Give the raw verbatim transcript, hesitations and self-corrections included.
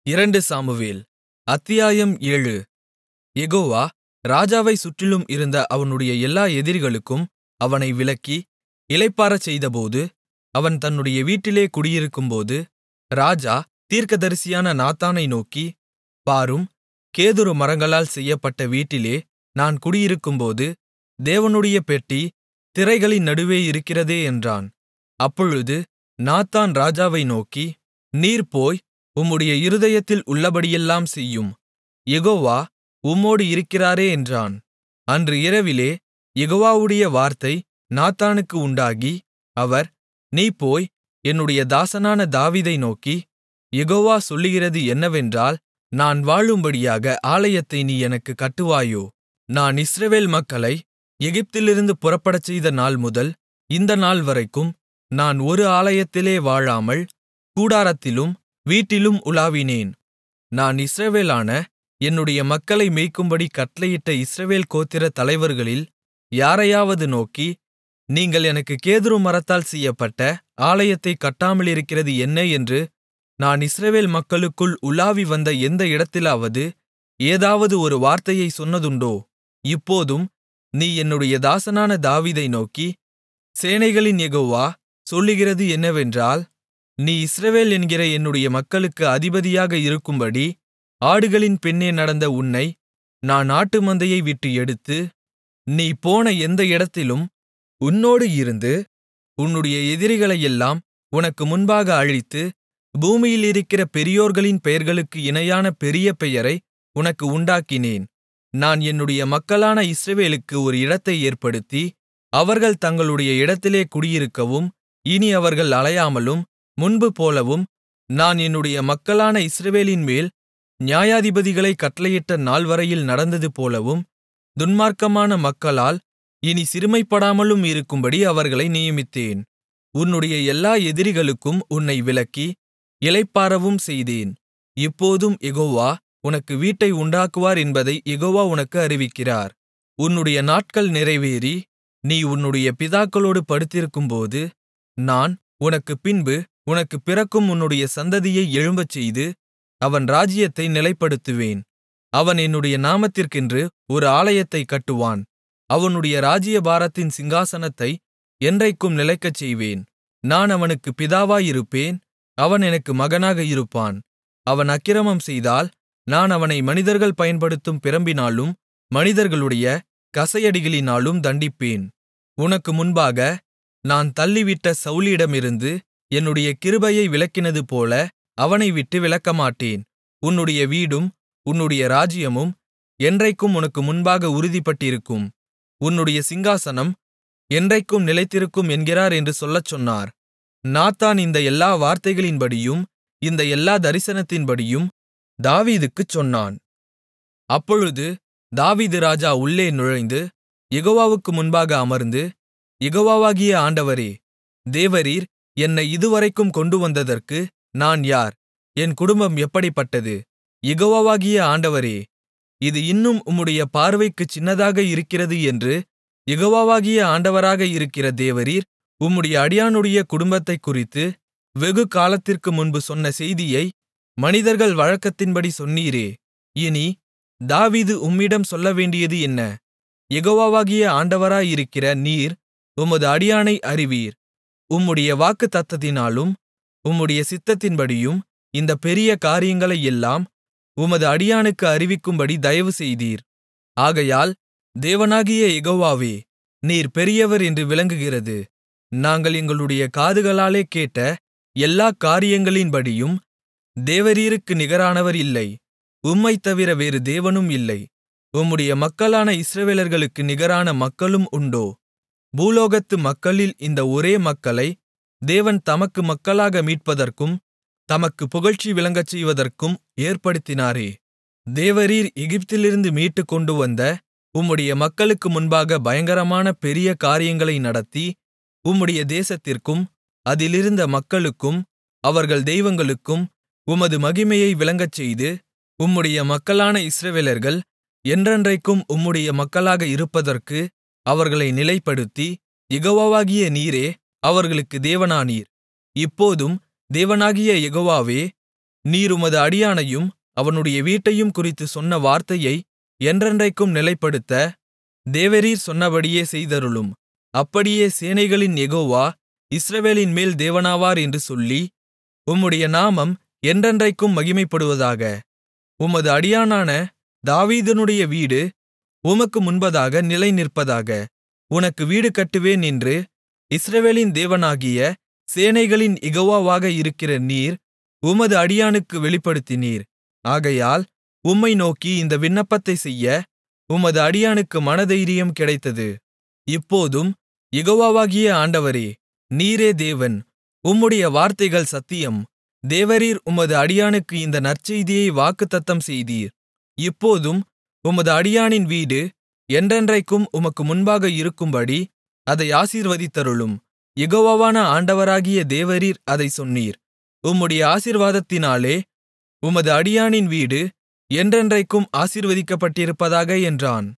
இரண்டு சாமுவேல் அத்தியாயம் ஏழு யெகோவா ராஜாவைச் சுற்றிலும் இருந்த அவனுடைய எல்லா எதிரிகளுக்கும் அவனை விலக்கி இளைப்பாறச் செய்தபோது, அவன் தன்னுடைய வீட்டிலே குடியிருக்கும்போது, ராஜா தீர்க்கதரிசியான நாத்தானை நோக்கி, பாரும், கேதுரு மரங்களால் செய்யப்பட்ட வீட்டிலே நான் குடியிருக்கும்போது, தேவனுடைய பெட்டி திரைகளின் நடுவே இருக்கிறதே என்றான். அப்பொழுது நாத்தான் ராஜாவை நோக்கி, நீர் போய் உம்முடைய இருதயத்தில் உள்ளபடியெல்லாம் செய்யும், யெகோவா உம்மோடு இருக்கிறாரே என்றான். அன்று இரவிலே யெகோவாவுடைய வார்த்தை நாத்தானுக்கு உண்டாகி, அவர், நீ போய் என்னுடைய தாசனான தாவீதை நோக்கி, யெகோவா சொல்லுகிறது என்னவென்றால், நான் வாழும்படியாக ஆலயத்தை நீ எனக்குக் கட்டுவாயோ? நான் இஸ்ரவேல் மக்களை எகிப்திலிருந்து புறப்படச்செய்த நாள்முதல் இந்த நாள்வரைக்கும் நான் ஒரு ஆலயத்திலே வாழாமல் கூடாரத்திலும் வீட்டிலும் உலாவினேன். நான் இஸ்ரவேலான என்னுடைய மக்களை மேய்க்கும்படி கட்டளையிட்ட இஸ்ரவேல் கோத்திர தலைவர்களில் யாரையாவது நோக்கி, நீங்கள் எனக்குக் கேதுரு மரத்தால் செய்யப்பட்ட ஆலயத்தைக் கட்டாமலிருக்கிறது என்ன என்று நான் இஸ்ரவேல் மக்களுக்குள் உலாவி வந்த எந்த இடத்திலாவது ஏதாவது ஒரு வார்த்தையைச் சொன்னதுண்டோ? இப்போதும் நீ என்னுடைய தாசனான தாவீதை நோக்கி, சேனைகளின் யெகோவா சொல்லுகிறது என்னவென்றால், நீ இஸ்ரவேல் என்கிற என்னுடைய மக்களுக்கு அதிபதியாக இருக்கும்படி ஆடுகளின் பின்னே நடந்த உன்னை நான் ஆட்டு மந்தையை விட்டு எடுத்து, நீ போன எந்த இடத்திலும் உன்னோடு இருந்து உன்னுடைய எதிரிகளையெல்லாம் உனக்கு முன்பாக அழித்து, பூமியிலிருக்கிற பெரியோர்களின் பெயர்களுக்கு இணையான பெரிய பெயரை உனக்கு உண்டாக்கினேன். நான் என்னுடைய மக்களான இஸ்ரவேலுக்கு ஒரு இடத்தை ஏற்படுத்தி, அவர்கள் தங்களுடைய இடத்திலே குடியிருக்கவும், இனி அவர்கள் அலையாமலும் முன்பு போலவும் நான் என்னுடைய மக்களான இஸ்ரவேலின்மேல் நியாயாதிபதிகளைக் கட்டளையிட்ட நாள்வரையில் நடந்தது போலவும், துன்மார்க்கமான மக்களால் இனி சிறுமைப்படாமலும் இருக்கும்படி அவர்களை நியமித்தேன். உன்னுடைய எல்லா எதிரிகளுக்கும் உன்னை விலக்கி இளைப்பாறவும் செய்தேன். இப்போதும் யெகோவா உனக்கு வீட்டை உண்டாக்குவார் என்பதைக் யெகோவா உனக்கு அறிவிக்கிறார். உன்னுடைய நாட்கள் நிறைவேறி நீ உன்னுடைய பிதாக்களோடு படுத்திருக்கும்போது, நான் உனக்குப் பின்பு உனக்குப் பிறக்கும் உன்னுடைய சந்ததியை எழும்பச்செய்து, அவன் ராஜ்ஜியத்தை நிலைப்படுத்துவேன். அவன் என்னுடைய நாமத்திற்கென்று ஒரு ஆலயத்தைக் கட்டுவான். அவனுடைய ராஜ்ஜியபாரத்தின் சிங்காசனத்தை என்றைக்கும் நிலைக்கச் செய்வேன். நான் அவனுக்குப் பிதாவாயிருப்பேன், அவன் எனக்கு மகனாக இருப்பான். அவன் அக்கிரமம் செய்தால் நான் அவனை மனிதர்கள் பயன்படுத்தும் பிரம்பினாலும் மனிதர்களுடைய கசையடிகளினாலும் தண்டிப்பேன். உனக்கு முன்பாக நான் தள்ளிவிட்ட சவுலியிடமிருந்து என்னுடைய கிருபையை விலக்கினதுபோல அவனை விட்டு விலக்கமாட்டேன். உன்னுடைய வீடும் உன்னுடைய ராஜ்ஜியமும் என்றைக்கும் உனக்கு முன்பாக உறுதிப்பட்டிருக்கும். உன்னுடைய சிங்காசனம் என்றைக்கும் நிலைத்திருக்கும் என்கிறார் என்று சொல்லச் சொன்னார். நாத்தான் இந்த எல்லா வார்த்தைகளின்படியும் இந்த எல்லா தரிசனத்தின்படியும் தாவீதுக்குச் சொன்னான். அப்பொழுது தாவீது ராஜா உள்ளே நுழைந்து யெகோவாவுக்கு முன்பாக அமர்ந்து, யெகோவாவாகிய ஆண்டவரே, தேவரீர் என்னை இதுவரைக்கும் கொண்டுவந்ததற்கு நான் யார்? என் குடும்பம் எப்படிப்பட்டது? யெகோவாவாகிய ஆண்டவரே, இது இன்னும் உம்முடைய பார்வைக்குச் சின்னதாக இருக்கிறது என்று யெகோவாவாகிய ஆண்டவராக இருக்கிற தேவரீர் உம்முடைய அடியானுடைய குடும்பத்தைக் குறித்து வெகு காலத்திற்கு முன்பு சொன்ன செய்தியை மனிதர்கள் வழக்கத்தின்படி சொன்னீரே. இனி தாவீது உம்மிடம் சொல்லவேண்டியது என்ன? யெகோவாவாகிய ஆண்டவராயிருக்கிற நீர் உமது அடியானை அறிவீர். உம்முடைய வாக்குத்தத்தத்தினாலும் உம்முடைய சித்தத்தின்படியும் இந்தப் பெரிய காரியங்களையெல்லாம் உமது அடியானுக்கு அறிவிக்கும்படி தயவு செய்தீர். ஆகையால் தேவனாகிய யெகோவாவே, நீர் பெரியவர் என்று விளங்குகிறது. நாங்கள் எங்களுடைய காதுகளாலே கேட்ட எல்லாக் காரியங்களின்படியும் தேவரீருக்கு நிகரானவர் இல்லை. உம்மைத் தவிர வேறு தேவனும் இல்லை. உம்முடைய மக்களான இஸ்ரவேலர்களுக்கு நிகரான மக்களும் உண்டோ? பூலோகத்து மக்களில் இந்த ஒரே மக்களை தேவன் தமக்கு மக்களாக மீட்பதற்கும் தமக்கு புகழ்ச்சி விளங்கச் செய்வதற்கும் ஏற்படுத்தினாரே. தேவரீர் எகிப்திலிருந்து மீட்டுக் கொண்டுவந்த உம்முடைய மக்களுக்கு முன்பாக பயங்கரமான பெரிய காரியங்களை நடத்தி, உம்முடைய தேசத்திற்கும் அதிலிருந்த மக்களுக்கும் அவர்கள் தெய்வங்களுக்கும் உமது மகிமையை விளங்கச்செய்து, உம்முடைய மக்களான இஸ்ரவேலர்கள் என்றென்றைக்கும் உம்முடைய மக்களாக இருப்பதற்கு அவர்களை நிலைப்படுத்தி, யெகோவாவாகிய நீரே அவர்களுக்கு தேவனானீர். இப்போதும் தேவனாகிய யெகோவாவே, நீர் உமது அடியானையும் அவனுடைய வீட்டையும் குறித்துச் சொன்ன வார்த்தையை என்றென்றைக்கும் நிலைப்படுத்த தேவரீர் சொன்னபடியே செய்தருளும். அப்படியே சேனைகளின் யெகோவா இஸ்ரவேலின்மேல் தேவனாவார் என்று சொல்லி, உம்முடைய நாமம் என்றென்றைக்கும் மகிமைப்படுவதாக. உமது அடியானான தாவீதினுடைய வீடு உமக்கு முன்பதாக நிலைநிற்பதாக. உனக்கு வீடு கட்டுவேன் என்று இஸ்ரவேலின் தேவனாகிய சேனைகளின் யெகோவாவாக இருக்கிற நீர் உமது அடியானுக்கு வெளிப்படுத்தினீர். ஆகையால் உம்மை நோக்கி இந்த விண்ணப்பத்தைச் செய்ய உமது அடியானுக்கு மனதைரியம் கிடைத்தது. இப்போதும் யெகோவாவாகிய ஆண்டவரே, நீரே தேவன், உம்முடைய வார்த்தைகள் சத்தியம். தேவரீர் உமது அடியானுக்கு இந்த நற்செய்தியை வாக்குத்தத்தம் செய்தீர். இப்போதும் உமது அடியானின் வீடு என்றென்றைக்கும் உமக்கு முன்பாக இருக்கும்படி அதை ஆசீர்வதித்தருளும். யெகோவாவான ஆண்டவராகிய தேவரீர் அதைச் சொன்னீர். உம்முடைய ஆசீர்வாதத்தினாலே உமது அடியானின் வீடு என்றென்றைக்கும் ஆசீர்வதிக்கப்பட்டிருப்பதாக என்றான்.